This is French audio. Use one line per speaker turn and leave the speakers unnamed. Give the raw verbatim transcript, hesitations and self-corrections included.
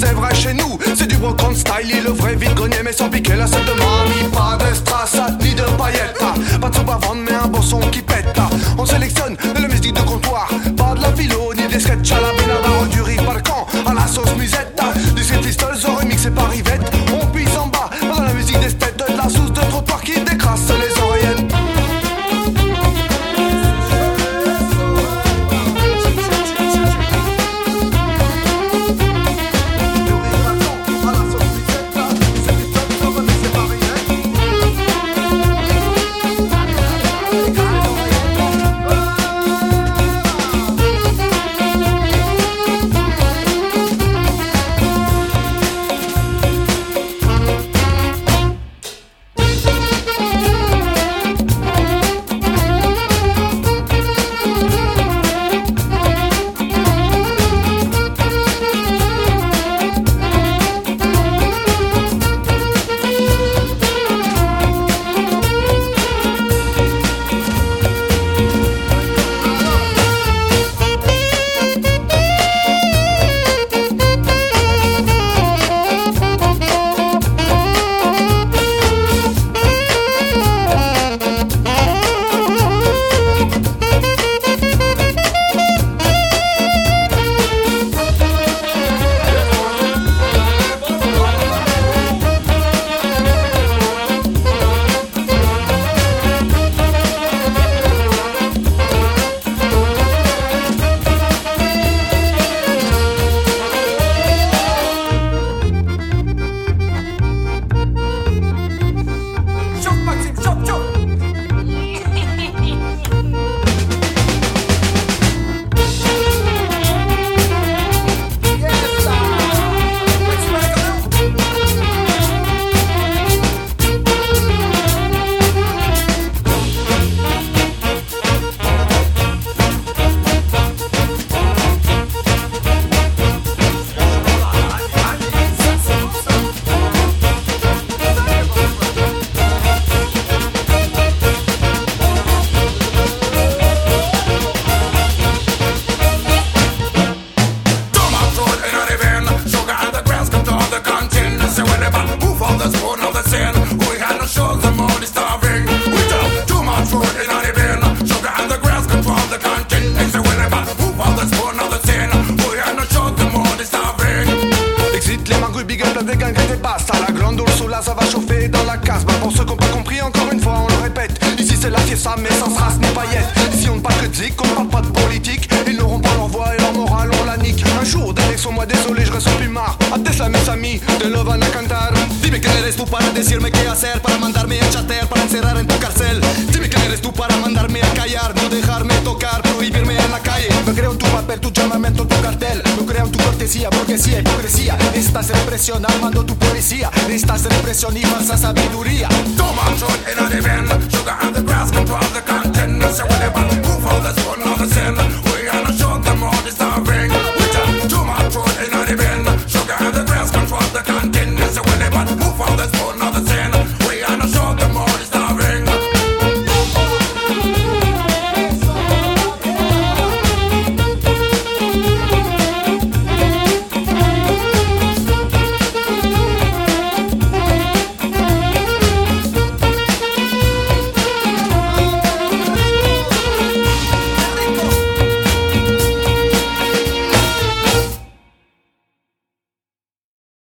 c'est vrai chez nous, c'est du broken style. Il le vrai vite cogné mais sans piquer la selle de mamie. Pas de strass, ni de paillettes. Pas de soupe à vendre mais un bon son qui pète. On sélectionne de la musique de comptoir. Pas de la philo, ni des sketchs à la Benabar. Du riz par le camp, à la sauce musette. Du Sex Pistols au remix et par Yvette. On puise en bas, dans la musique des steaks. De la sauce de trottoir qui décrasse les oreillettes. Ça va chauffer dans la casbah. Pour ceux qui n'ont pas compris, encore une fois on le répète. Ici c'est la fiesta mais sans strass ni paillettes. Ici on ne parle que de zik, on ne parle pas de politique. Ils n'auront pas leur voix et leur morale, on la nique. Un jour d'élection, moi désolé, je reste plus marre. Antes la mes amis te lo van a cantar. Dime quién eres tú para decirme qué hacer, para mandarme a chatear, para encerrar en tu cárcel. Dime quién eres tú para mandarme a callar, no dejarme tocar, prohibirme en la calle. No creo en tu papel, tu llamamiento, tu cartel. No creo en tu cortesía, burguesía, hipocresía. Necesitas represión, armando tu policía. Necesitas represión y falsa sabiduría. Toma, short, and I depend. Sugar and the grass, control the content. No se huele mal.